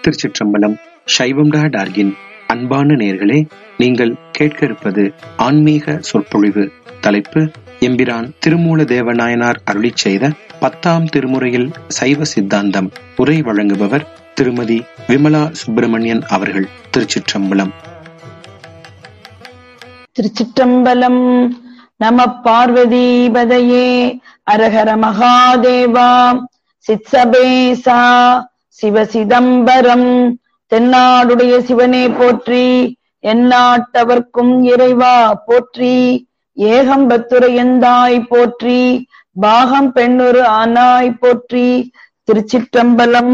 திருச்சிற்றம்பலம். சைவம்.org-இன் அன்பான நேயர்களே, நீங்கள் கேட்க இருப்பது ஆன்மீக சொற்பொழிவு. தலைப்பு: எம்பிரான் திருமூல தேவநாயனார் அருளிச் செய்த 10ஆம் திருமுறையில் சைவ சித்தாந்தம். உரை வழங்குபவர் திருமதி விமலா சுப்பிரமணியன் அவர்கள். திருச்சிற்றம்பலம். திருச்சிற்றம்பலம். நம பார்வதிபதையே. அரஹர மகாதேவா. சித்சபேசா சிவசிதம்பரம். தென்னாடுடைய சிவனே போற்றி, எந்நாட்டவர்க்கும் இறைவா போற்றி. ஏகம்பத்துரையந்தாய் போற்றி, பாகம் பெண்ணுரு ஆனாய் போற்றி. திருச்சிற்றம்பலம்.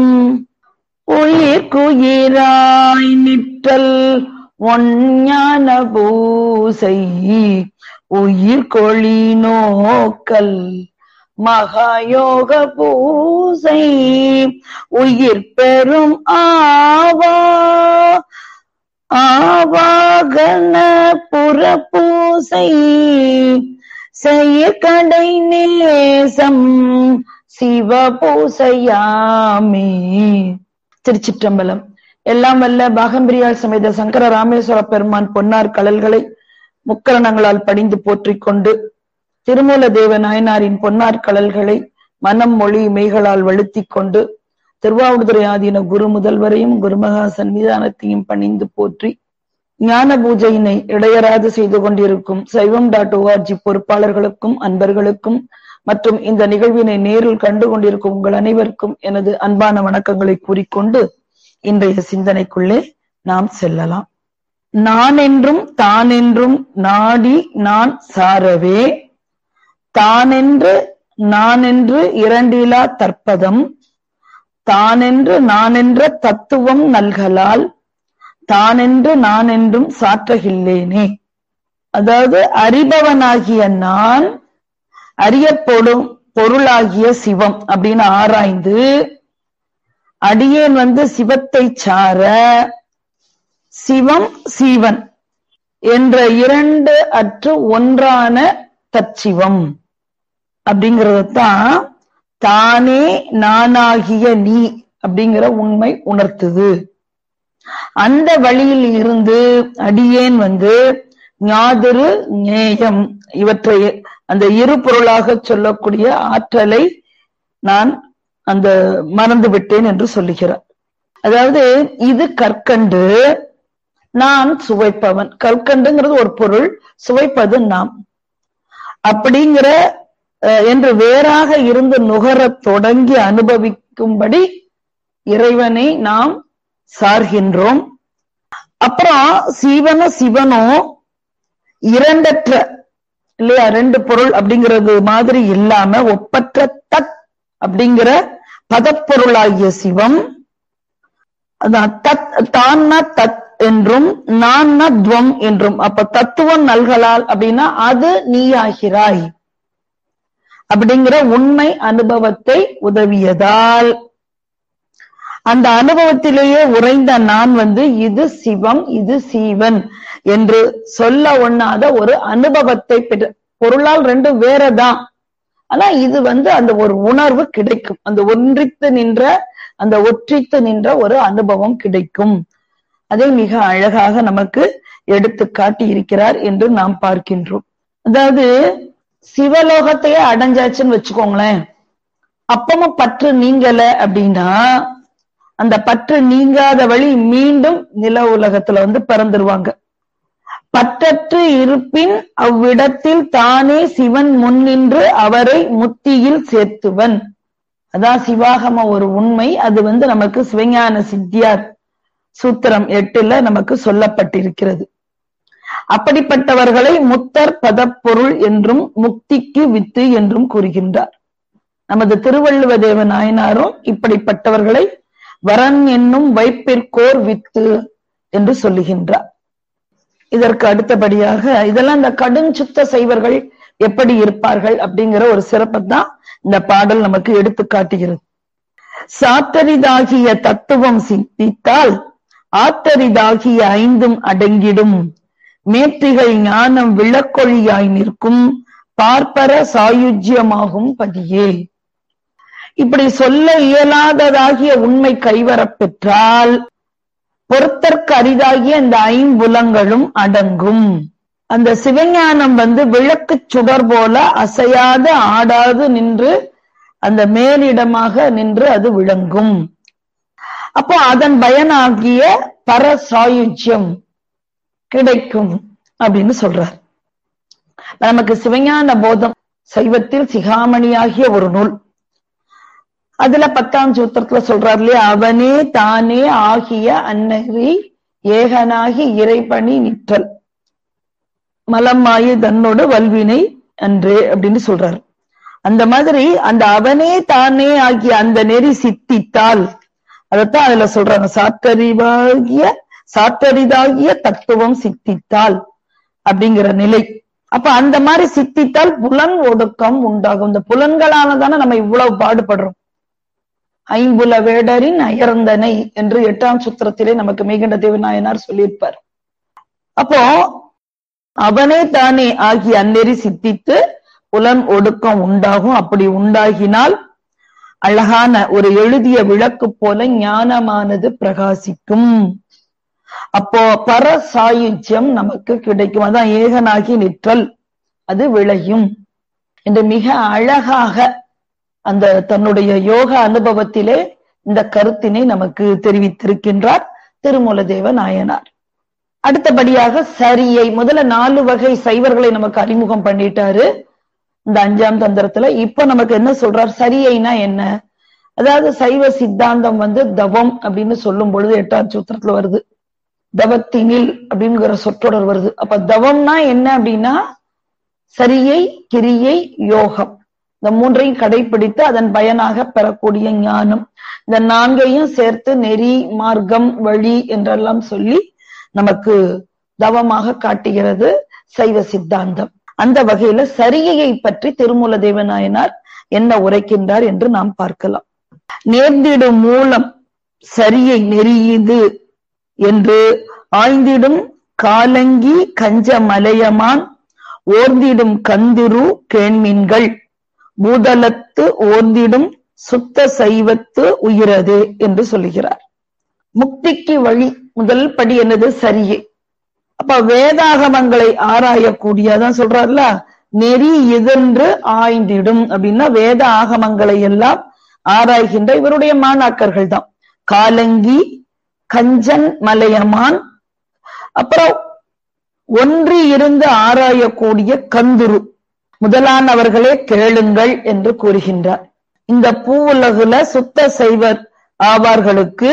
உயிர்க்குயிராய் நிற்றல் ஒஞ்ஞான பூசை, உயிர்கொழி நோக்கல் மகாயோக பூசை, உயிர் பெரும் ஆவாகன புறப்பூசை, செய்யக்கடை நேசம் சிவபூசையாமே. திருச்சிற்றம்பலம். எல்லாம் வல்ல பாகம்பிரியால் சமேத சங்கர ராமேஸ்வர பெருமான் பொன்னார் கழல்களை முக்கரணங்களால் படிந்து போற்றிக் கொண்டு, திருமூல தேவ நாயனாரின் பொன்னார் கழல்களை மனம் மொழி மெய்களால் வழுத்திக் கொண்டு, திருவாவடுதுறை ஆதீன குரு முதல்வரையும் குருமகா சன்னிதானத்தையும் பணிந்து போற்றி, ஞான பூஜையினை இடையராது செய்து கொண்டிருக்கும் சைவம்.org பொறுப்பாளர்களுக்கும் அன்பர்களுக்கும் மற்றும் இந்த நிகழ்வினை நேரில் கண்டு கொண்டிருக்கும் உங்கள் அனைவருக்கும் எனது அன்பான வணக்கங்களை கூறிக்கொண்டு இன்றைய சிந்தனைக்குள்ளே நாம் செல்லலாம். நான் என்றும் தான் என்றும் நாடி நான் சாரவே, தானென்று நானென்று இரண்டிலா தற்பதம், தானென்று நானென்ற தத்துவம் நல்கலால், தானென்று நானென்றும் சாற்றகில்லேனே. அதாவது அறிபவனாகிய நான், அறியப்படும் பொருளாகிய சிவம் அப்படின்னு ஆராய்ந்து, அடியேன் சிவத்தை சார சிவம் சீவன் என்ற இரண்டு அற்று ஒன்றான தற்சிவம் அப்படிங்கறதான் தானே நானாகிய நீ அப்படிங்கிற உண்மை உணர்த்துது. அந்த வழியில் இருந்து அடியேன் ஞாதிரு ஞேயம் இவற்றை அந்த இரு பொருளாக சொல்லக்கூடிய ஆற்றலை நான் அந்த மறந்து விட்டேன் என்று சொல்லுகிறார். அதாவது இது கற்கண்டு, நான் சுவைப்பவன். கற்கண்டுங்கிறது ஒரு பொருள், சுவைப்பது நாம். அப்படிங்கிற என்று வேறாக இருந்து நுகர தொடங்கி அனுபவிக்கும்படி இறைவனை நாம் சார்கின்றோம். அப்புறம் சிவனோ இரண்டற்ற இல்லையா, ரெண்டு பொருள் அப்படிங்கிறது மாதிரி இல்லாம ஒப்பற்ற தத் அப்படிங்கிற பதப்பொருளாகிய சிவம். தான்னா தத் என்றும் நான்னா துவம் என்றும். அப்ப தத்துவம் நல்கலால் அப்படின்னா அது நீயாகிறாய் அப்படிங்கிற உண்மை அனுபவத்தை உதவியதால், அந்த அனுபவத்திலேயே உறைந்த நான் இது சிவம் இது சீவன் என்று சொல்ல ஒண்ணாத ஒரு அனுபவத்தை பொருளால் ரெண்டும் வேறதான். ஆனா இது அந்த ஒரு உணர்வு கிடைக்கும், அந்த ஒன்றித்து நின்ற அந்த ஒற்றித்து நின்ற ஒரு அனுபவம் கிடைக்கும். அதை மிக அழகாக நமக்கு எடுத்து காட்டி இருக்கிறார் என்று நாம் பார்க்கின்றோம். அதாவது சிவலோகத்தையே அடைஞ்சாச்சுன்னு வச்சுக்கோங்களேன், அப்பமும் பற்று நீங்கல அப்படின்னா அந்த பற்று நீங்காத வழி மீண்டும் நில உலகத்துல பிறந்துருவாங்க. பற்றற்று இருப்பின் அவ்விடத்தில் தானே சிவன் முன்னின்று அவரை முத்தியில் சேர்த்துவன். அதான் சிவாகம ஒரு உண்மை. அது நமக்கு சிவஞான சித்தியார் சூத்திரம் 8ல நமக்கு சொல்லப்பட்டிருக்கிறது. அப்படிப்பட்டவர்களை முத்தர் பதப்பொருள் என்றும் முக்திக்கு வித்து என்றும் கூறுகின்றார். நமது திருவள்ளுவ தேவ நாயனாரும் இப்படிப்பட்டவர்களை வரன் என்னும் வைப்பிற்கோர் வித்து என்று சொல்லுகின்றார். இதற்கு அடுத்தபடியாக இதெல்லாம் இந்த கடுஞ்சுத்த செய்வர்கள் எப்படி இருப்பார்கள் அப்படிங்கிற ஒரு சிறப்பைத்தான் இந்த பாடல் நமக்கு எடுத்து காட்டுகிறது. சாத்தரிதாகிய தத்துவம் சித்தித்தால் ஆத்தரிதாகிய ஐந்தும் அடங்கிடும், மேற்றிகள் ஞானம் விளக்கொழியாய் நிற்கும் பார்ப்பர சாயுஜ்யமாகும் பதியே. இப்படி சொல்ல இயலாததாகிய உண்மை கைவரப் பெற்றால் பொறுத்தற்கு அரிதாகிய இந்த ஐம்புலங்களும் அடங்கும். அந்த சிவஞானம் விளக்கு சுடர் போல அசையாது ஆடாது நின்று அந்த மேலிடமாக நின்று அது விளங்கும். அப்போ அதன் பயனாகிய பரசாயுஜ்யம் கிடைக்கும் அப்படின்னு சொல்றார். நமக்கு சிவஞான போதம் சைவத்தில் சிகாமணியாகிய ஒரு நூல். அதுல 10ஆம் சூத்திரத்துல சொல்றார் இல்லையா, அவனே தானே ஆகிய அன்னறி ஏகனாகி இறைபணி நிற்றல் மலமாயு தன்னோடு வல்வினை அன்றே அப்படின்னு சொல்றாரு. அந்த மாதிரி அந்த அவனே தானே ஆகிய அந்த நெறி சித்தித்தால், அதத்தான் அதுல சொல்றாங்க, சாற்றரிதாகிய தத்துவம் சித்தித்தால் அப்படிங்கிற நிலை. அப்ப அந்த மாதிரி சித்தித்தால் புலன் ஒடுக்கம் உண்டாகும். இந்த புலன்களானதானே நம்ம இவ்வளவு பாடுபடுறோம். ஐம்புல வேடரின் அயர்ந்தனை என்று 8ஆம் சூத்திரத்திலே நமக்கு மெய்கண்ட தேவநாயனார் சொல்லியிருப்பார். அப்போ அவனே தானே ஆகிய அந்நெறி சித்தித்து புலன் ஒடுக்கம் உண்டாகும். அப்படி உண்டாகினால் அழகான ஒரு எழுதிய விளக்கு போல ஞானமானது பிரகாசிக்கும். அப்போ பரசாயுஜ்யம் நமக்கு கிடைக்கும். அதான் ஏகனாகி நிற்றல், அது விளையும் என்று மிக அழகாக அந்த தன்னுடைய யோக அனுபவத்திலே இந்த கருத்தினை நமக்கு தெரிவித்திருக்கின்றார் திருமூலதேவ நாயனார். அடுத்தபடியாக சரியை, முதல்ல 4 வகை சைவர்களை நமக்கு அறிமுகம் பண்ணிட்டாரு இந்த 5ஆம் தந்திரத்துல. இப்ப நமக்கு என்ன சொல்றார், சரியைனா என்ன? அதாவது சைவ சித்தாந்தம் தவம் அப்படின்னு சொல்லும் பொழுது 8ஆம் சூத்திரத்துல வருது, தவத்தினில் அப்படிங்கிற சொற்றொடர் வருது. அப்ப தவம்னா என்ன அப்படின்னா சரியை, கிரியை, யோகம், இந்த 3ஐயும் கடைபிடித்து அதன் பயனாக பெறக்கூடிய ஞானம். இந்த 4ஐயும் சேர்த்து நெறி, மார்க்கம், வழி என்றெல்லாம் சொல்லி நமக்கு தவமாக காட்டுகிறது சைவ சித்தாந்தம். அந்த வகையில சரியை பற்றி திருமூல தேவநாயனார் என்ன உரைக்கின்றார் என்று நாம் பார்க்கலாம். நேர்ந்திடும் மூலம் சரியை நெறியுது என்று ஆய்ந்திடும் காலங்கி கஞ்ச மலையமான் ஓர்ந்திடும் கந்திரு கேண்மீன்கள் பூதலத்து ஓர்ந்திடும் சுத்த சைவத்து உயிரதே என்று சொல்லுகிறார். முக்திக்கு வழி முதல் படி என்னது, சரியை. அப்ப வேதாகமங்களை ஆராயக்கூடியதான் சொல்றாருல, நெறி இதென்று ஆய்ந்திடும் அப்படின்னா வேத ஆகமங்களை எல்லாம் ஆராய்கின்ற இவருடைய மாணாக்கர்கள் தான். காலங்கி, கஞ்சன் மலையமான், அப்புறம் ஒன்றி இருந்து ஆராயக்கூடிய கந்துரு முதலானவர்களே கேளுங்கள் என்று கூறுகின்றார். இந்த பூவுலகுல சுத்த சைவர் ஆவார்களுக்கு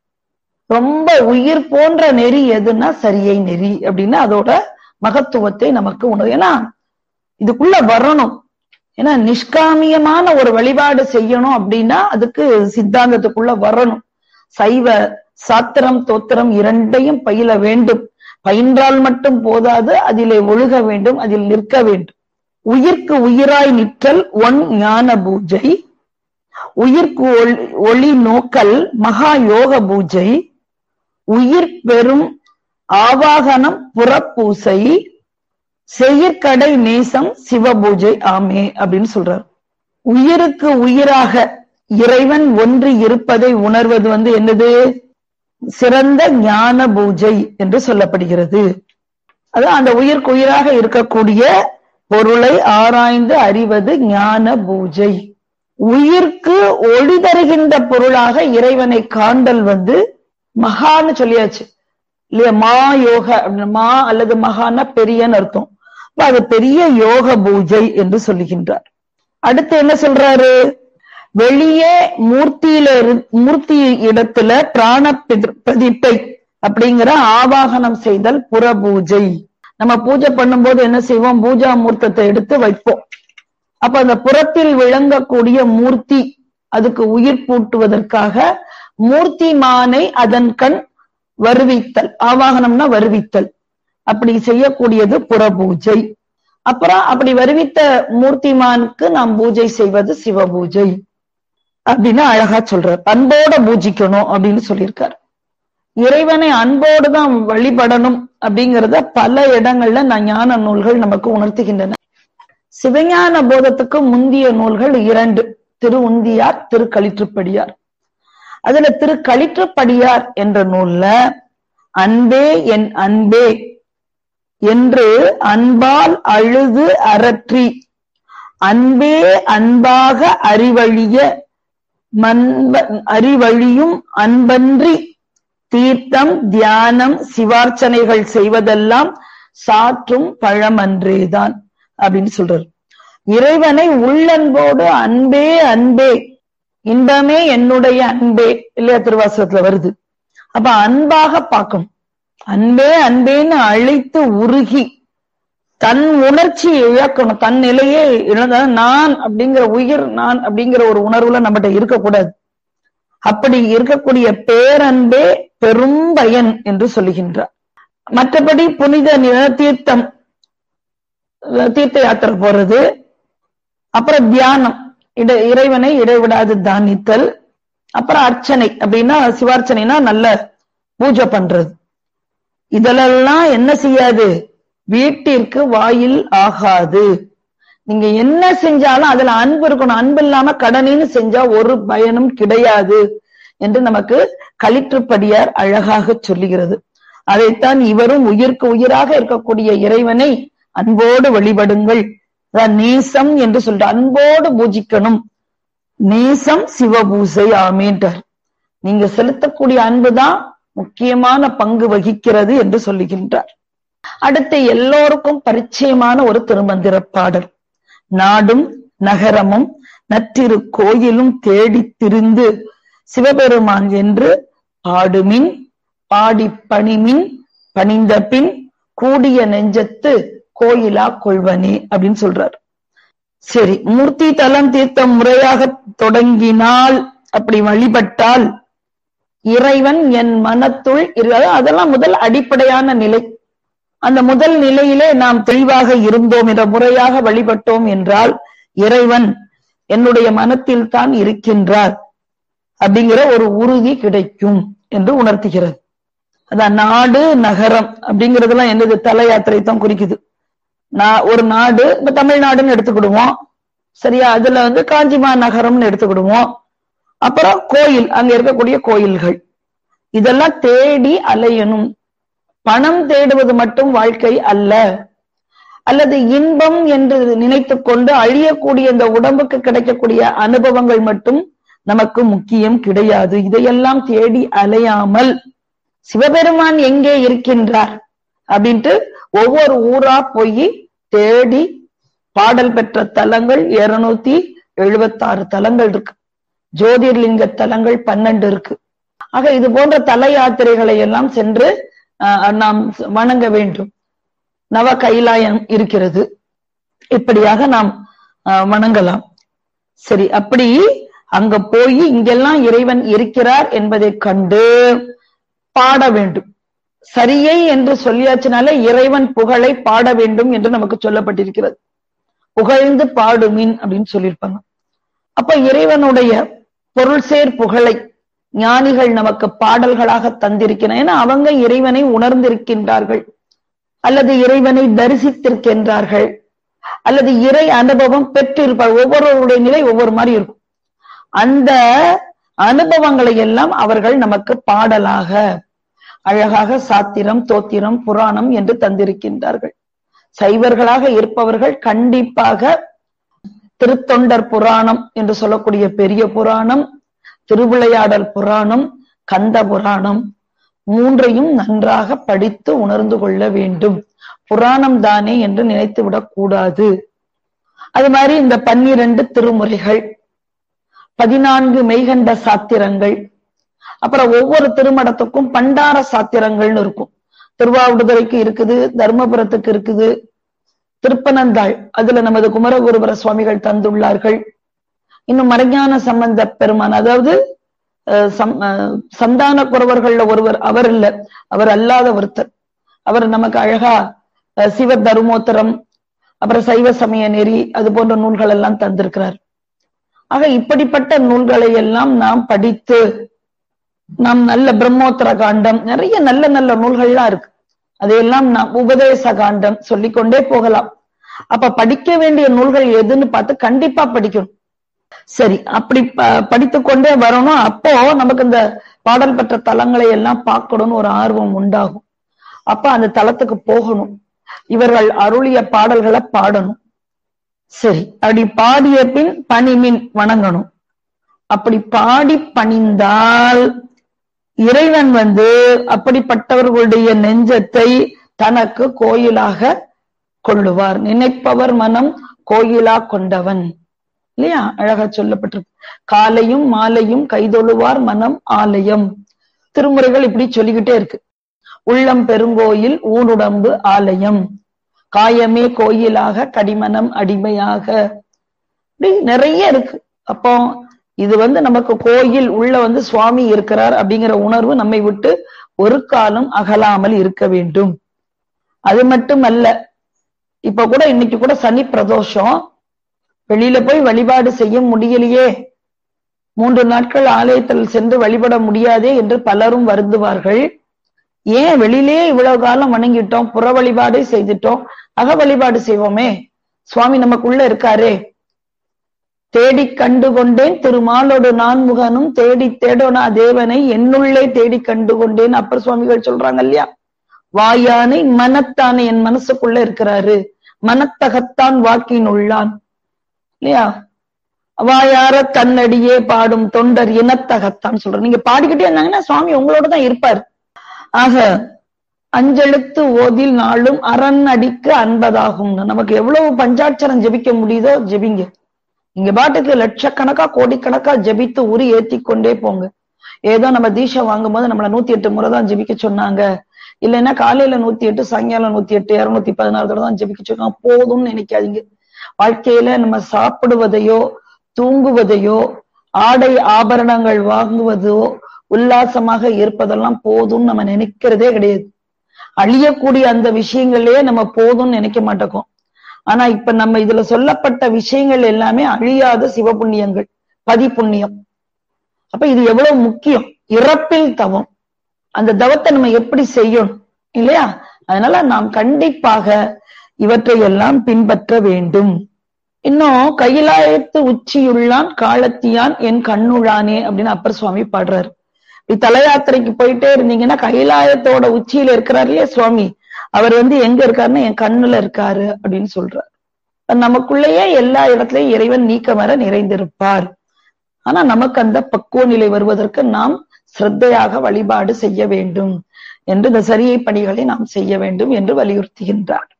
ரொம்ப உயிர் போன்ற நெறி எதுன்னா சரியை நெறி அப்படின்னு அதோட மகத்துவத்தை நமக்கு உணர்வு. ஏன்னா இதுக்குள்ள வரணும். ஏன்னா நிஷ்காமியமான ஒரு வழிபாடு செய்யணும் அப்படின்னா அதுக்கு சித்தாந்தத்துக்குள்ள வரணும். சைவ சாத்திரம் தோத்திரம் இரண்டையும் பயில வேண்டும். பயின்றால் மட்டும் போதாது, அதிலே ஒழுக வேண்டும், அதில் நிற்க வேண்டும். உயிர்க்கு உயிராய் நிற்றல் ஞான பூஜை, உயிர்க்கு ஒளி நோக்கல் மகா யோக பூஜை, உயிர் பெறும் ஆவாகனம் புறப்பூசை, செயற்கடை நேசம் சிவபூஜை ஆமே அப்படின்னு சொல்றார். உயிருக்கு உயிராக இறைவன் ஒன்றி இருப்பதை உணர்வது என்னது, சிறந்த ஞான பூஜை என்று சொல்லப்படுகிறது. அதான் அந்த உயிருக்கு உயிராக இருக்கக்கூடிய பொருளை ஆராய்ந்து அறிவது ஞான பூஜை. உயிர்க்கு ஒளி தருகின்ற பொருளாக இறைவனை காண்டல் மகான்னு சொல்லியாச்சு இல்லையா. மா யோக அப்படின்னு, மா அல்லது மகான பெரியன்னு அர்த்தம். அது பெரிய யோக பூஜை என்று சொல்லுகின்றார். அடுத்து என்ன சொல்றாரு, வெளியே மூர்த்தி இடத்துல பிராண பிரதிப்பை அப்படிங்கிற ஆவாகனம் செய்தல் புற பூஜை. நம்ம பூஜை பண்ணும் போது என்ன செய்வோம், பூஜா மூர்த்தத்தை எடுத்து வைப்போம். அப்ப அந்த புறத்தில் விளங்கக்கூடிய மூர்த்தி அதுக்கு உயிர் பூட்டுவதற்காக மூர்த்தி மானை அதன் கண் வருவித்தல், ஆவாகனம்னா வருவித்தல், அப்படி செய்யக்கூடியது புற பூஜை. அப்புறம் அப்படி வருவித்த மூர்த்திமானுக்கு நாம் பூஜை செய்வது சிவ பூஜை அப்படின்னு அழகா சொல்றார். அன்போட பூஜிக்கணும் அப்படின்னு சொல்லியிருக்காரு. இறைவனை அன்போடு தான் வழிபடணும் அப்படிங்கிறத பல இடங்கள்ல ஞான நூல்கள் நமக்கு உணர்த்துகின்றன. சிவஞான போதத்துக்கு முந்திய நூல்கள் 2. திருவுந்தியார், திருக்களிற்றுப்படியார். அதுல திருக்களிற்றுப்படியார் என்ற நூல்ல அன்பே என் அன்பே என்று அன்பால் அழுது அரற்றி அன்பே அன்பாக அறிவழியும் அன்பன்றி தீர்த்தம் தியானம் சிவார்ச்சனைகள் செய்வதெல்லாம் சாற்றும் பழமன்றேதான் அப்படின்னு சொல்றாரு. இறைவனை உள்ளன்போடு அன்பே அன்பே, இன்பமே என்னுடைய அன்பே இல்லையா, திருவாசகத்துல வருது. அப்ப அன்பாக பார்க்கணும். அன்பே அன்பேன்னு அழைத்து உருகி தன் உணர்ச்சி இழக்கணும். தன் நிலையே இழந்த நான் அப்படிங்கிற உயிர், நான் அப்படிங்கிற ஒரு உணர்வுல நம்மகிட்ட இருக்கக்கூடாது. அப்படி இருக்கக்கூடிய பேரன்பே பெரும் பயன் என்று சொல்லுகின்றார். மற்றபடி புனித தீர்த்தம், தீர்த்த யாத்திரை போறது, அப்புறம் தியானம், இறைவனை இடைவிடாது தானித்தல், அப்புறம் அர்ச்சனை அப்படின்னா சிவார்ச்சனைனா நல்ல பூஜை பண்றது. இதெல்லாம் என்ன செய்யாது, வீட்டிற்கு வாயில் ஆகாது. நீங்க என்ன செஞ்சாலும் அதுல அன்பு இருக்கணும். அன்பு இல்லாம கடனின்னு செஞ்சா ஒரு பயனும் கிடையாது என்று நமக்கு களிற்றுப்படியார் அழகாக சொல்லுகிறது. அதைத்தான் இவரும் உயிருக்கு உயிராக இருக்கக்கூடிய இறைவனை அன்போடு வழிபடுங்கள், நேசம் என்று சொல்ற, அன்போடு பூஜிக்கணும். நேசம் சிவபூசை ஆமேன்றார். நீங்க செலுத்தக்கூடிய அன்புதான் முக்கியமான பங்கு வகிக்கிறது என்று சொல்லுகின்றார். அடுத்து எல்லோருக்கும் பரிச்சயமான ஒரு திருமந்திர பாடல். நாடும் நகரமும் நற்றிரு கோயிலும் தேடி திரிந்து சிவபெருமான் என்று பாடுமின் பாடி பணிமின் பணிந்த பின் கூடிய நெஞ்சத்து கோயிலா கொள்வனே அப்படின்னு சொல்றார். சரி, மூர்த்தி தலம் தீர்த்தம் முறையாக தொடங்கினால், அப்படி வழிபட்டால் இறைவன் என் மனத்துள் அதெல்லாம் முதல் அடிப்படையான நிலை. அந்த முதல் நிலையிலே நாம் தெளிவாக இருந்தோம், என்ற முறையாக வழிபட்டோம் என்றால் இறைவன் என்னுடைய மனத்தில் தான் இருக்கின்றார் அப்படிங்கிற ஒரு உறுதி கிடைக்கும் என்று உணர்த்துகிறது. அதான் நாடு நகரம் அப்படிங்கறதெல்லாம் என்னது, தல யாத்திரை தான் குறிக்குது. ஒரு நாடு, இப்ப தமிழ்நாடுன்னு எடுத்துக்கிடுவோம் சரியா, அதுல காஞ்சிமா நகரம்னு எடுத்துக்கிடுவோம். அப்புறம் கோயில், அங்க இருக்கக்கூடிய கோயில்கள், இதெல்லாம் தேடி அலையணும். பணம் தேடுவது மட்டும் வாழ்க்கை அல்ல, அல்லது இன்பம் என்று நினைத்து கொண்டு அழியக்கூடிய இந்த உடம்புக்கு கிடைக்கக்கூடிய அனுபவங்கள் மட்டும் நமக்கு முக்கியம் கிடையாது. இதையெல்லாம் தேடி அலையாமல் சிவபெருமான் எங்கே இருக்கின்றார் அப்படின்ட்டு ஒவ்வொரு ஊரா போய் தேடி பாடல் பெற்ற தலங்கள் 276 தலங்கள் இருக்கு. ஜோதிர்லிங்க தலங்கள் 12 இருக்கு. ஆக இது போன்ற தல யாத்திரைகளை எல்லாம் சென்று நாம் வணங்க வேண்டும். நவ கைலாயம் இருக்கிறது, இப்படியாக நாம் வணங்கலாம். சரி, அப்படி அங்க போய் இங்கெல்லாம் இறைவன் இருக்கிறார் என்பதை கண்டு பாட வேண்டும். சரியை என்று சொல்லியாச்சுனாலே இறைவன் புகழை பாட வேண்டும் என்று நமக்கு சொல்லப்பட்டிருக்கிறது. புகழ்ந்து பாடுமின் அப்படின்னு சொல்லியிருப்பாங்க. அப்ப இறைவனுடைய பொருள் சேர் புகழை ஞானிகள் நமக்கு பாடல்களாக தந்திருக்கிறார். ஏன்னா அவங்க இறைவனை உணர்ந்திருக்கின்றார்கள், அல்லது இறைவனை தரிசித்திருக்கின்றார்கள், அல்லது இறை அனுபவம் பெற்றிருப்பார். ஒவ்வொருவருடைய நிலை ஒவ்வொரு மாதிரி இருக்கும். அந்த அனுபவங்களை எல்லாம் அவர்கள் நமக்கு பாடலாக அழகாக சாத்திரம், தோத்திரம், புராணம் என்று தந்திருக்கின்றார்கள். சைவர்களாக இருப்பவர்கள் கண்டிப்பாக திருத்தொண்டர் புராணம் என்று சொல்லக்கூடிய பெரிய புராணம், திருவிளையாடல் புராணம், கந்த புராணம், மூன்றையும் நன்றாக படித்து உணர்ந்து கொள்ள வேண்டும். புராணம் தானே என்று நினைத்து விடக் கூடாது. அது மாதிரி இந்த 12 திருமுறைகள், 14 மெய்கண்ட சாத்திரங்கள், அப்புறம் ஒவ்வொரு திருமடத்துக்கும் பண்டார சாத்திரங்கள்னு இருக்கும். திருவாவடுதுறைக்கு இருக்குது, தர்மபுரத்துக்கு இருக்குது, திருப்பனந்தாள் அதுல நமது குமரகுருபர சுவாமிகள் தந்துள்ளார்கள். இன்னும் மறைஞான சம்பந்த பெருமான், அதாவது சந்தான குறவர்கள்ல ஒருவர், அவர் இல்ல, அவர் அல்லாத ஒருத்தர், அவர் நமக்கு அழகா சிவ தருமோத்தரம், அப்புறம் சைவ சமய நெறி, அது போன்ற நூல்கள் எல்லாம் தந்திருக்கிறார். ஆக இப்படிப்பட்ட நூல்களை எல்லாம் நாம் படித்து, நாம் நல்ல பிரம்மோத்தர காண்டம், நிறைய நல்ல நல்ல நூல்கள்லாம் இருக்கு, அதையெல்லாம் நாம் உபதேச காண்டம் சொல்லிக்கொண்டே போகலாம். அப்ப படிக்க வேண்டிய நூல்கள் எதுன்னு பார்த்து கண்டிப்பா படிக்கணும். சரி, அப்படி படித்துக்கொண்டே வரணும். அப்போ நமக்கு இந்த பாடல் பெற்ற தலங்களை எல்லாம் பார்க்கணும்னு ஒரு ஆர்வம் உண்டாகும். அப்ப அந்த தலத்துக்கு போகணும், இவர்கள் அருளிய பாடல்களை பாடணும். சரி, அப்படி பாடிய பின் பணிமின் வணங்கணும். அப்படி பாடி பணிந்தால் இறைவன் அப்படிப்பட்டவர்களுடைய நெஞ்சத்தை தனக்கு கோயிலாக கொள்ளுவார். நினைப்பவர் மனம் கோயிலா கொண்டவன், இல்லையா? அழகா சொல்லப்பட்டிருக்கு. காலையும் மாலையும் கைதொழுவார் மனம் ஆலயம். திருமுறைகள் இப்படி சொல்லிக்கிட்டே இருக்கு. உள்ளம் பெருங்கோயில் ஊனுடம்பு ஆலயம், காயமே கோயிலாக கடிமனம் அடிமையாக, இப்படி நிறைய இருக்கு. அப்போ இது நமக்கு கோயில் உள்ள சுவாமி இருக்கிறார் அப்படிங்கிற உணர்வு நம்மை விட்டு ஒரு காலம் அகலாமல் இருக்க வேண்டும். அது மட்டுமல்ல, இப்ப கூட இன்னைக்கு கூட சனி பிரதோஷம், வெளியில போய் வழிபாடு செய்ய முடியலையே, 3 நாட்கள் ஆலயத்தில் சென்று வழிபட முடியாதே என்று பலரும் வருந்துவார்கள். ஏன் வெளியிலேயே இவ்வளவு காலம் வணங்கிட்டோம், புற வழிபாடு செய்துட்டோம், அக வழிபாடு செய்வோமே, சுவாமி நமக்குள்ள இருக்காரே. தேடி கண்டு கொண்டேன் திருமாலோடு நான்முகனும் தேடி தேடோனா தேவனை என்னுள்ளே தேடி கண்டு கொண்டேன் அப்பர் சுவாமிகள் சொல்றாங்க இல்லையா? வாயானை மனத்தானே என் மனசுக்குள்ள இருக்கிறாரு, மனத்தகத்தான் வாக்கின் உள்ளான், இல்லையா? வாயார தன்னடியே பாடும் தொண்டர் இனத்தகத்தான் சொல்ற. நீங்க பாடிக்கிட்டே இருந்தாங்கன்னா சுவாமி உங்களோட தான் இருப்பார். ஆக அஞ்செழுத்து ஓதில் நாளும் அரண் அடிக்கு அன்பதாகும். நமக்கு எவ்வளவு பஞ்சாட்சரம் ஜெபிக்க முடியுதோ ஜெபிங்க. இங்க பாட்டுக்கு லட்சக்கணக்கா கோடிக்கணக்கா ஜெபித்து உரி ஏத்தி கொண்டே போங்க. ஏதோ நம்ம தீட்சை வாங்கும் போது நம்மள 108 முறை தான் ஜெபிக்க சொன்னாங்க, இல்லைன்னா காலையில 108 சாயங்காலம் 108 216 தடவை தான் ஜெபிக்க சொன்னாங்க, போதும்னு நினைக்காதீங்க. வாழ்க்கையில நம்ம சாப்பிடுவதையோ தூங்குவதையோ ஆடை ஆபரணங்கள் வாங்குவதோ உல்லாசமாக இருப்பதெல்லாம் போதும்னு நம்ம நினைக்கிறதே கிடையாது. அழியக்கூடிய அந்த விஷயங்களே நம்ம போதும்னு நினைக்க மாட்டோம். ஆனா இப்ப நம்ம இதுல சொல்லப்பட்ட விஷயங்கள் எல்லாமே அழியாத சிவபுண்ணியங்கள், பதிப்புண்ணியம். அப்ப இது எவ்வளவு முக்கியம். இறப்பில் தவம், அந்த தவத்தை நம்ம எப்படி செய்யணும், இல்லையா? அதனால நாம் கண்டிப்பாக இவற்றை எல்லாம் பின்பற்ற வேண்டும். இன்னும் கைலாயத்து உச்சியுள்ளான் காலத்தியான் என் கண்ணுளானே அப்படின்னு அப்பர் சுவாமி பாடுறாரு. தல யாத்திரைக்கு போயிட்டே இருந்தீங்கன்னா கைலாயத்தோட உச்சியில இருக்கிறாரு இல்லையா சுவாமி, அவர் எங்க இருக்காருன்னா என் கண்ணுல இருக்காரு அப்படின்னு சொல்றார். நமக்குள்ளேயே எல்லா இடத்துலயும் இறைவன் நீக்கமர நிறைந்திருப்பார். ஆனா நமக்கு அந்த பக்குவ நிலை வருவதற்கு நாம் சிரத்தையாக வழிபாடு செய்ய வேண்டும் என்று இந்த சரியை பணிகளை நாம் செய்ய வேண்டும் என்று வலியுறுத்துகின்றார்.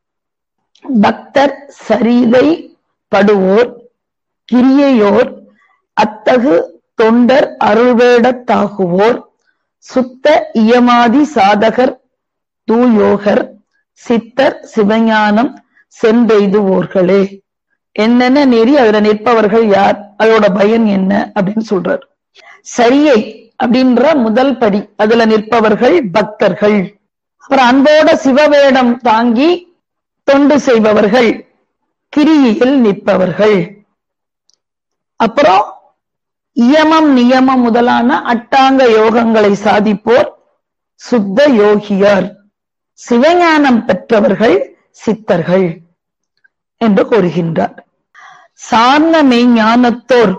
பக்தர் சரிதை படுவோர் கிரியையோர் அத்தகு தொண்டர் அருள்வேடத்தாகுவோர் சுத்த இயமாதி சாதகர் தூயோகர் சித்தர் சிவஞானம் சென்றெய்துவோர்களே. என்னென்ன நெறி அதுல நிற்பவர்கள் யார், அதோட பயன் என்ன அப்படின்னு சொல்றார். சரியை அப்படின்ற முதல் படி, அதுல நிற்பவர்கள் பக்தர்கள். அப்புறம் அன்போட சிவவேடம் தாங்கி தொண்டு செய்பவர்கள், கிரியில் நிற்பவர்கள். அப்புறம் இயமம் நியமம் முதலான அட்டாங்க யோகங்களை சாதிப்போர் சுத்த யோகியார். சிவஞானம் பெற்றவர்கள் சித்தர்கள் என்று கூறுகின்றார். சார்ந்த மெய்ஞானத்தோர்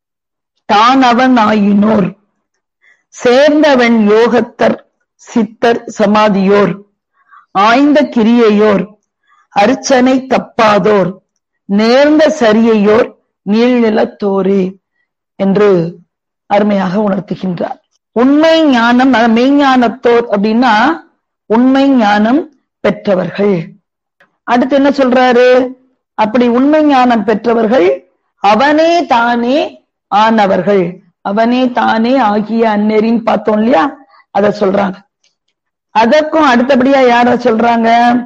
தானவன் ஆயினோர் சேர்ந்தவன் யோகத்தர் சித்தர் சமாதியோர் ஆய்ந்த கிரியையோர் அர்ச்சனை தப்பாதோர் நேர்ந்த சரியையோர் நீள்நிலத்தோரே என்று அருமையாக உணர்த்துகின்றார். உண்மை ஞானம், மெய்ஞானத்தோர் அப்படின்னா உண்மை ஞானம் பெற்றவர்கள். அடுத்து என்ன சொல்றாரு? அப்படி உண்மை ஞானம் பெற்றவர்கள் அவனே தானே ஆனவர்கள். அவனே தானே ஆகிய அந்நெறின்னு பார்த்தோம் இல்லையா, அத சொல்றாங்க. அதற்கும் அடுத்தபடியா யார சொல்றாங்க?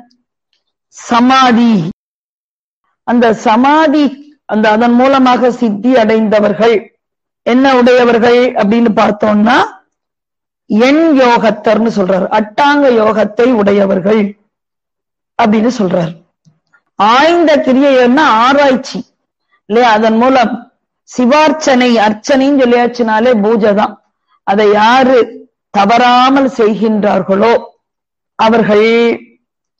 சமாதி. அந்த சமாதி அதன் மூலமாக சித்தி அடைந்தவர்கள் என்ன உடையவர்கள் அப்படின்னு பார்த்தோம்னா எண் யோகத்தர்னு சொல்றாரு. அட்டாங்க யோகத்தை உடையவர்கள் அப்படின்னு சொல்றாரு. ஆய்ந்த கிரியைன்னா ஆராய்ச்சி இல்லையா, அதன் மூலம் சிவார்ச்சனை, அர்ச்சனைன்னு சொல்லியாச்சுனாலே பூஜை தான். அதை யாரு தவறாமல் செய்கின்றார்களோ அவர்கள்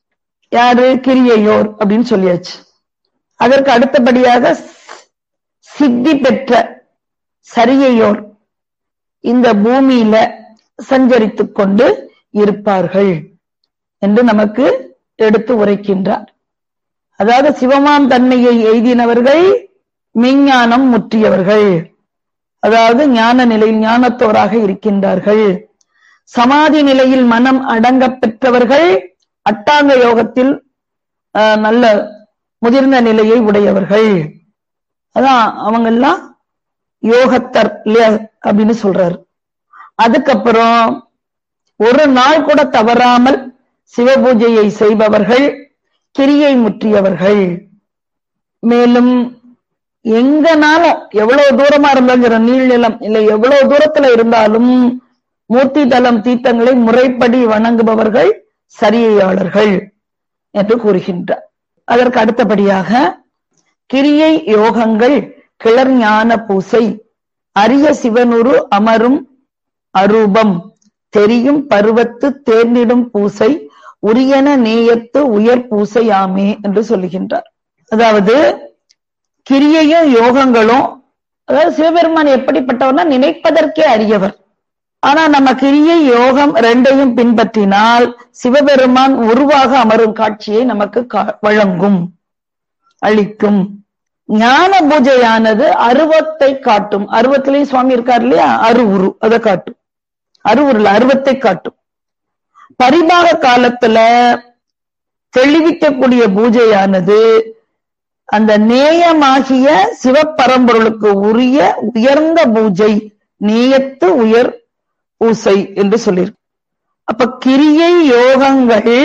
யாரு? கிரியையோர் அப்படின்னு சொல்லியாச்சு. அதற்கு அடுத்தபடியாக சித்தி பெற்ற சரியையோர் இந்த பூமியில சஞ்சரித்துக் கொண்டு இருப்பார்கள் என்று நமக்கு எடுத்து உரைக்கின்றார். அதாவது சிவமாம் தன்மையை எய்தினவர்கள் மெஞ்ஞானம் முற்றியவர்கள், அதாவது ஞான நிலையில் ஞானத்தோராக இருக்கின்றார்கள். சமாதி நிலையில் மனம் அடங்க பெற்றவர்கள் அட்டாங்க யோகத்தில் நல்ல முதிர்ந்த நிலையை உடையவர்கள். அதான் அவங்க எல்லாம் யோகத்தர் இல்லையா அப்படின்னு சொல்றாரு. அதுக்கப்புறம் ஒரு நாள் கூட தவறாமல் சிவபூஜையை செய்பவர்கள் கிரியை முற்றியவர்கள். மேலும் எங்கனாலும் எவ்வளவு தூரமா இருந்தாலும் நீள்நிலம் இல்லை எவ்வளவு தூரத்துல இருந்தாலும் மூர்த்தி தலம் தீர்த்தங்களை முறைப்படி வணங்குபவர்கள் சரியையாளர்கள் என்று கூறுகின்றார். அதற்கு அடுத்தபடியாக கிரியை யோகங்கள் கிளர் ஞான பூசை அரிய சிவனுரு அமரும் அரூபம் தெரியும் பருவத்து தேர்ந்திடும் பூசை உரியன நேயத்து உயர் பூசையாமே என்று சொல்லுகின்றார். அதாவது கிரியையும் யோகங்களும், அதாவது சிவபெருமான் எப்படிப்பட்டவர்னா நினைப்பதற்கே அரியவர். ஆனா நம்ம கிரியை யோகம் ரெண்டையும் பின்பற்றினால் சிவபெருமான் உருவாக அமரும் காட்சியை நமக்கு வழங்கும், அளிக்கும். ஞான பூஜையானது அருவத்தை காட்டும். அருவத்திலேயும் சுவாமி இருக்கார் இல்லையா, அருவுரு, அதை காட்டும். அருவுருல அருவத்தை காட்டும். பரிபாக காலத்துல தெளிவிக்கக்கூடிய பூஜையானது அந்த நேயமாகிய சிவப்பரம்பொருளுக்கு உரிய உயர்ந்த பூஜை, நேயத்து உயர் பூசை என்று சொல்லியிருக்கு. அப்ப கிரியை யோகங்கள்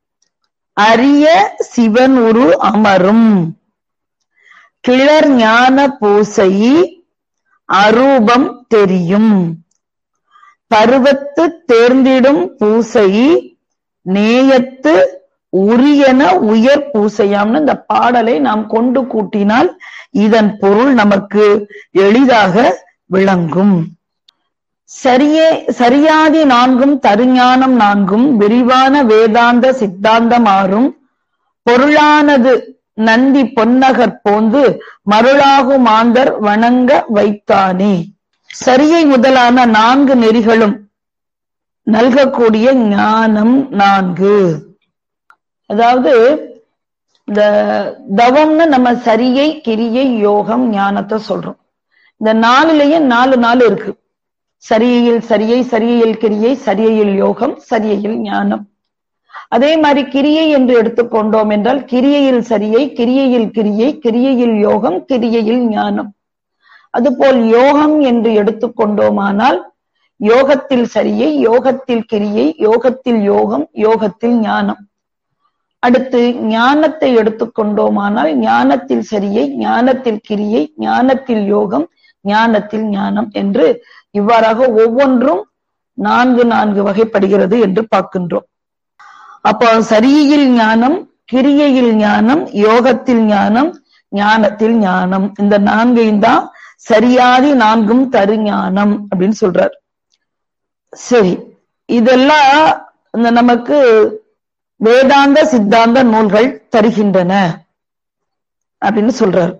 அரிய சிவன் உரு அமரும் கிளர் ஞான பூசை அரூபம் தெரியும் பருவத்து தேர்ந்திடும் பூசை நேயத்து உரியன உயர் பூசையாம்னு இந்த பாடலை நாம் கொண்டு கூட்டினால் இதன் பொருள் நமக்கு எளிதாக விளங்கும். சரியாதி நான்கும் தருஞானம் நான்கும் விரிவான வேதாந்த சித்தாந்தம் ஆறும் பொருளானது நந்தி பொன்னகர் போந்து மருளாகு மாந்தர் வணங்க வைத்தானே. சரியை முதலான 4 நெறிகளும் நல்கக்கூடிய ஞானம் 4. அதாவது இந்த தவம்னு நம்ம சரியை கிரியை யோகம் ஞானத்தை சொல்றோம். இந்த 4லயும் 4 இருக்கு. சரியில் சரியை, சரியையில் கிரியை, சரியையில் யோகம், சரியையில் ஞானம். அதே மாதிரி கிரியை என்று எடுத்துக்கொண்டோம் என்றால் கிரியையில் சரியை, கிரியையில் கிரியை, கிரியையில் யோகம், கிரியையில் ஞானம். அதுபோல் யோகம் என்று எடுத்துக்கொண்டோமானால் யோகத்தில் சரியை, யோகத்தில் கிரியை, யோகத்தில் யோகம், யோகத்தில் ஞானம். அடுத்து ஞானத்தை எடுத்துக்கொண்டோமானால் ஞானத்தில் சரியை, ஞானத்தில் கிரியை, ஞானத்தில் யோகம், ஞானத்தில் ஞானம் என்று இவ்வாறாக ஒவ்வொன்றும் 4 வகைப்படுகிறது என்று பார்க்கின்றோம். அப்போ சரியில் ஞானம், கிரியையில் ஞானம், யோகத்தில் ஞானம், ஞானத்தில் ஞானம், இந்த 4ஐயும் தான் சரியாதி 4ம் தரு ஞானம் அப்படின்னு சொல்றார். சரி, இதெல்லாம் நமக்கு வேதாந்த சித்தாந்த நூல்கள் தருகின்றன அப்படின்னு சொல்றார்.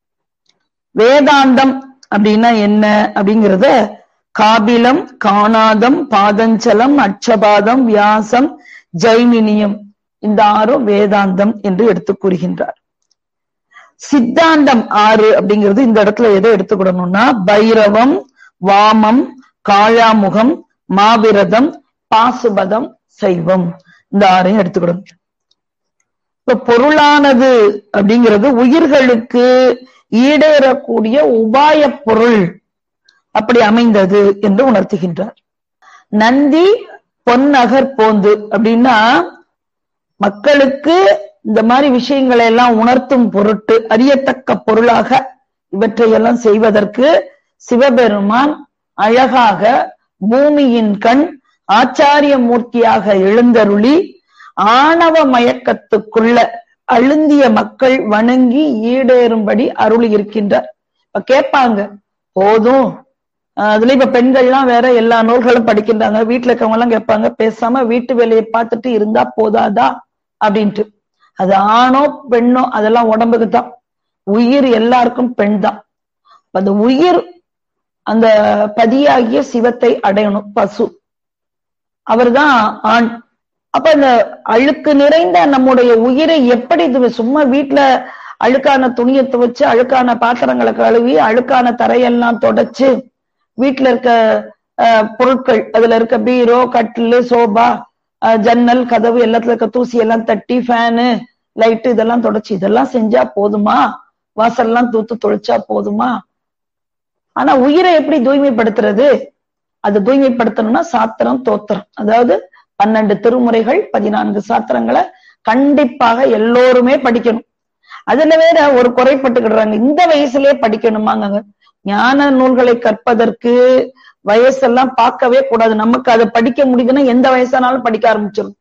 வேதாந்தம் அப்படின்னா என்ன அப்படிங்கிறத காபிலம், காணாதம், பாதஞ்சலம், அட்சபாதம், வியாசம், ஜைமினியம் இந்த 6 வேதாந்தம் என்று எடுத்துக் கூறுகின்றார். சித்தாந்தம் 6 அப்படிங்கிறது இந்த இடத்துல எதை எடுத்துக்கிடணும்னா பைரவம், வாமம், காளாமுகம், மாவிரதம், பாசுபதம், சைவம் இந்த 6ஐயும் எடுத்துக்கிடணும். இப்ப பொருளானது அப்படிங்கிறது உயிர்களுக்கு ஈடேறக்கூடிய உபாய பொருள் அப்படி அமைந்தது என்று உணர்த்துகின்றார். நந்தி பொன்னகர் போந்து அப்படின்னா மக்களுக்கு இந்த மாதிரி விஷயங்களை எல்லாம் உணர்த்தும் பொருட்டு அறியத்தக்க பொருளாக இவற்றையெல்லாம் செய்வதற்கு சிவபெருமான் அழகாக பூமியின் கண் ஆச்சாரிய மூர்த்தியாக எழுந்தருளி ஆணவ மயக்கத்துக்குள்ள அழுந்திய மக்கள் வணங்கி ஈடேறும்படி அருளி இருக்கின்றார். இப்ப கேட்பாங்க, போதும் அதுல இப்ப பெண்கள்லாம் வேற எல்லா நூல்களும் படிக்கின்றாங்க, வீட்டுல இருக்கவங்க எல்லாம் கேட்பாங்க, பேசாம வீட்டு வேலையை பார்த்துட்டு இருந்தா போதாதா அப்படின்ட்டு. அது ஆணோ பெண்ணோ அதெல்லாம் உடம்புக்கு தான், உயிர் எல்லாருக்கும் பெண் தான். அந்த உயிர் அந்த பதியாகிய சிவத்தை அடையணும். பசு அவர்தான் ஆண். அப்ப இந்த அழுக்கு நிறைந்த நம்முடைய உயிரை எப்படி சும்மா வீட்டுல அழுக்கான துணியை துவைச்சு அழுக்கான பாத்திரங்களை கழுவி அழுக்கான தரையெல்லாம் தொடச்சு வீட்டுல இருக்க பொருட்கள் அதுல இருக்க பீரோ, கட்டிலு, சோபா, ஜன்னல், கதவு எல்லாத்துல இருக்க தூசி எல்லாம் தட்டி ஃபேனு, லைட்டு இதெல்லாம் தொடச்சு இதெல்லாம் செஞ்சா போதுமா? வாசல்லாம் தூத்து தொளிச்சா போதுமா? ஆனா உயிரை எப்படி தூய்மைப்படுத்துறது? அது தூய்மைப்படுத்தணும்னா சாத்திரம், தோத்திரம், அதாவது 12 திருமுறைகள், 14 சாத்திரங்களை கண்டிப்பாக எல்லோருமே படிக்கணும். அதுல வேற ஒரு குறைப்பட்டுக்கிடுறாங்க, இந்த வயசுலயே படிக்கணுமாங்க. ஞான நூல்களை கற்பதற்கு வயசெல்லாம் பார்க்கவே கூடாது. நமக்கு அதை படிக்க முடியுதுன்னா எந்த வயசானாலும் படிக்க ஆரம்பிச்சிடும்.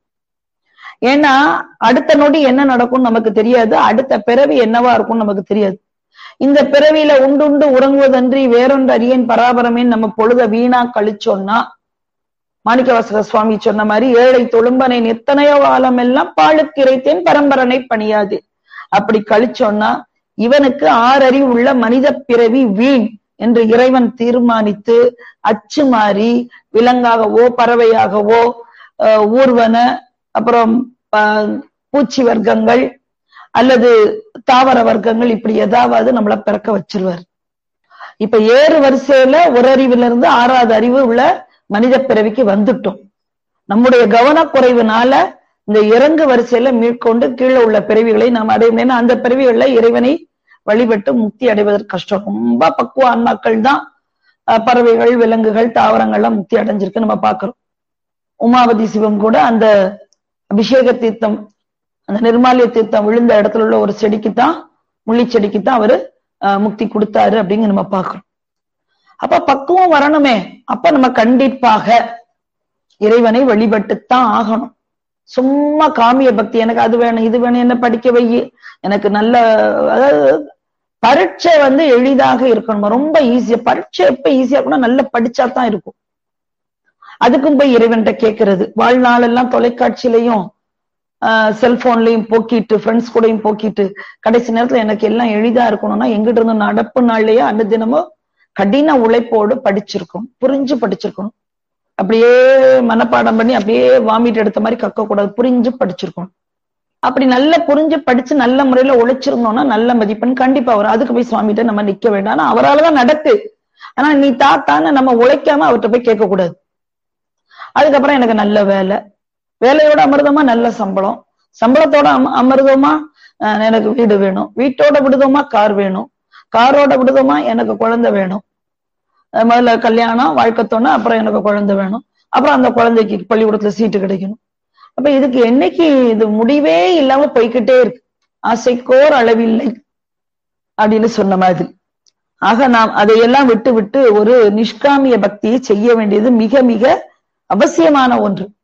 ஏன்னா அடுத்த நொடி என்ன நடக்கும் நமக்கு தெரியாது, அடுத்த பிறவி என்னவா இருக்கும் நமக்கு தெரியாது. இந்த பிறவியில உண்டு உறங்குவதன்றி வேறொன்று அறியேன் பராபரமே நம்ம பொழுத வீணா கழிச்சோம்னா, மாணிக்கவாசக சுவாமி சொன்ன மாதிரி ஏழை தொழும்பனை எத்தனையோ காலம் எல்லாம் பாலுக்கு இறைத்தேன் பரம்பரனை பணியாது அப்படி கழிச்சோம்னா இவனுக்கு 6 அறிவு உள்ள மனித பிறவி வீண் என்று இறைவன் தீர்மானித்து அச்சு மாறி விலங்காகவோ பறவையாகவோ ஊர்வன அப்புறம் பூச்சி வர்க்கங்கள் அல்லது தாவர வர்க்கங்கள் இப்படி ஏதாவது நம்மள பிறக்க வச்சிருவார். இப்ப 7 வரிசையில ஒரு அறிவுல இருந்து 6வது அறிவு உள்ள மனித பிறவிக்கு வந்துட்டோம். நம்முடைய கவனக்குறைவுனால இந்த இறங்கு வரிசையில மீட்கொண்டு கீழே உள்ள பிறவிகளை நாம் அடைய முடியும். அந்த பிறவிகள்ல இறைவனை வழிபட்டு முக்தி அடைவதற்கு கஷ்டம். ரொம்ப பக்குவ ஆன்மாக்கள் தான் பறவைகள், விலங்குகள், தாவரங்கள்லாம் முக்தி அடைஞ்சிருக்கு நம்ம பாக்குறோம். உமாவதி சிவம் கூட அந்த அபிஷேக தீர்த்தம், அந்த நிர்மாலிய தீர்த்தம் விழுந்த இடத்துல உள்ள ஒரு செடிக்குத்தான், முள்ளி செடிக்குத்தான் அவரு முக்தி கொடுத்தாரு அப்படிங்க நம்ம பாக்குறோம். அப்ப பக்குவம் வரணுமே. அப்ப நம்ம கண்டிப்பாக இறைவனை வழிபட்டுத்தான் ஆகணும். சும்மா காமிய பக்தி, எனக்கு அது வேணும் இது வேணும், என்ன படிக்க வை, எனக்கு நல்ல, அதாவது பரீட்சை எளிதாக இருக்கணும், ரொம்ப ஈஸியா. பரீட்சை எப்ப ஈஸியா இருக்கணும், நல்லா படிச்சா தான் இருக்கும். அதுக்கும் போய் இறைவன்கிட்ட கேட்கறது, வாழ்நாள் எல்லாம் தொலைக்காட்சியிலையும் செல்போன்லயும் போக்கிட்டு ஃப்ரெண்ட்ஸ் கூடயும் போக்கிட்டு கடைசி நேரத்துல எனக்கு எல்லாம் எளிதா இருக்கணும்னா எங்கிட்ட இருந்து நடப்பு நாள்லயே அந்த தினமும் கடின உழைப்போடு படிச்சிருக்கணும், புரிஞ்சு படிச்சிருக்கணும். அப்படியே மனப்பாடம் பண்ணி அப்படியே வாமிட் எடுத்த மாதிரி கக்க கூடாது, புரிஞ்சு படிச்சிருக்கணும். அப்படி நல்லா புரிஞ்சு படிச்சு நல்ல முறையில உழைச்சிருந்தோம்னா நல்ல மதிப்பெண் கண்டிப்பா வரும். அதுக்கு போய் சுவாமிகிட்ட நம்ம நிக்க வேண்டாம். ஆனா அவரால்தான் நடக்கு. ஆனா நீ தாத்தான்னு நம்ம உழைக்காம அவர்கிட்ட போய் கேட்க கூடாது. அதுக்கப்புறம் எனக்கு நல்ல வேலை, வேலையோட அமிர்தமா நல்ல சம்பளம், சம்பளத்தோட அமிர்தமா எனக்கு வீடு வேணும், வீட்டோட விடுதோமா கார் வேணும், காரோட விடுதோமா எனக்கு குழந்தை வேணும், முதல்ல கல்யாணம் வாழ்க்கத்தோன்னா அப்புறம் எனக்கு குழந்தை வேணும், அப்புறம் அந்த குழந்தைக்கு பள்ளிக்கூடத்துல சீட்டு கிடைக்கணும். அப்ப இதுக்கு என்னைக்கு இது முடிவே இல்லாம போய்கிட்டே இருக்கு, ஆசைக்கோர் அளவில்லை அப்படின்னு சொன்ன மாதிரி. ஆக நாம் அதையெல்லாம் விட்டு விட்டு ஒரு நிஷ்காமிய பக்தியை செய்ய வேண்டியது மிக மிக அவசியமான ஒன்று.